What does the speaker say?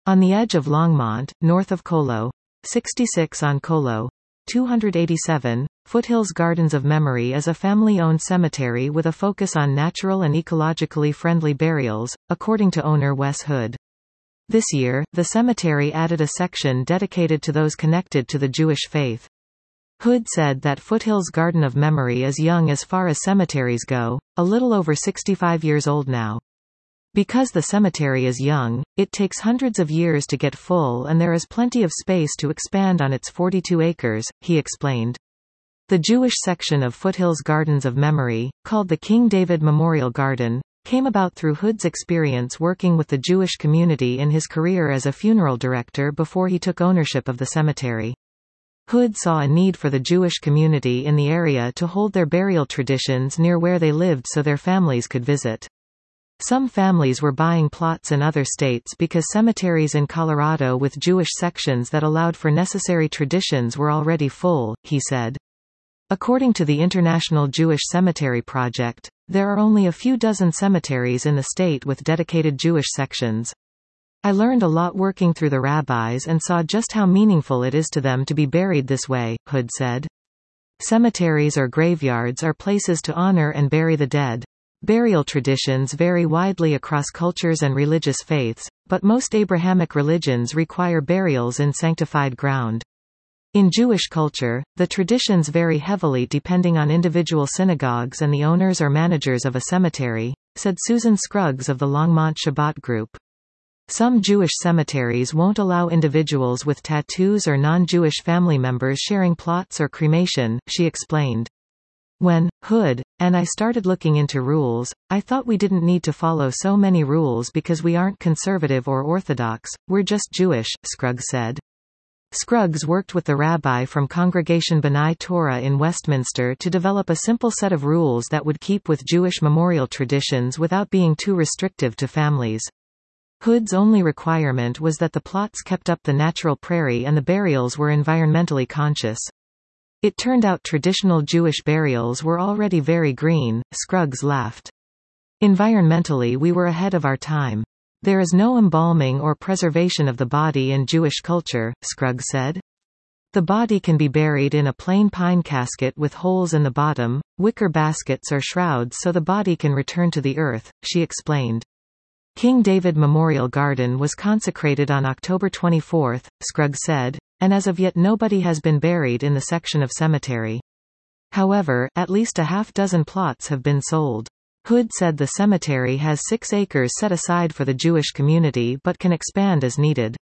On the edge of Longmont, north of Colo. 66 on Colo. 287, Foothills Gardens of Memory is a family-owned cemetery with a focus on natural and ecologically friendly burials, according to owner Wes Hood. This year, the cemetery added a section dedicated to those connected to the Jewish faith. Hood said that Foothills Garden of Memory is young as far as cemeteries go, a little over 65 years old now. Because the cemetery is young, it takes hundreds of years to get full and there is plenty of space to expand on its 42 acres, he explained. The Jewish section of Foothills Gardens of Memory, called the King David Memorial Garden, came about through Hood's experience working with the Jewish community in his career as a funeral director before he took ownership of the cemetery. Hood saw a need for the Jewish community in the area to hold their burial traditions near where they lived so their families could visit. Some families were buying plots in other states because cemeteries in Colorado with Jewish sections that allowed for necessary traditions were already full, he said. According to the International Jewish Cemetery Project, there are only a few dozen cemeteries in the state with dedicated Jewish sections. I learned a lot working through the rabbis and saw just how meaningful it is to them to be buried this way, Hood said. Cemeteries or graveyards are places to honor and bury the dead. Burial traditions vary widely across cultures and religious faiths, but most Abrahamic religions require burials in sanctified ground. In Jewish culture, the traditions vary heavily depending on individual synagogues and the owners or managers of a cemetery, said Susan Scruggs of the Longmont Shabbat Group. Some Jewish cemeteries won't allow individuals with tattoos or non-Jewish family members sharing plots or cremation, she explained. When Hood and I started looking into rules, I thought we didn't need to follow so many rules because we aren't conservative or orthodox, we're just Jewish, Scruggs said. Scruggs worked with the rabbi from Congregation B'nai Torah in Westminster to develop a simple set of rules that would keep with Jewish memorial traditions without being too restrictive to families. Hood's only requirement was that the plots kept up the natural prairie and the burials were environmentally conscious. It turned out traditional Jewish burials were already very green, Scruggs laughed. Environmentally we were ahead of our time. There is no embalming or preservation of the body in Jewish culture, Scruggs said. The body can be buried in a plain pine casket with holes in the bottom, wicker baskets or shrouds so the body can return to the earth, she explained. King David Memorial Garden was consecrated on October 24, Scruggs said, and as of yet nobody has been buried in the section of cemetery. However, at least a half-dozen plots have been sold. Hood said the cemetery has 6 acres set aside for the Jewish community but can expand as needed.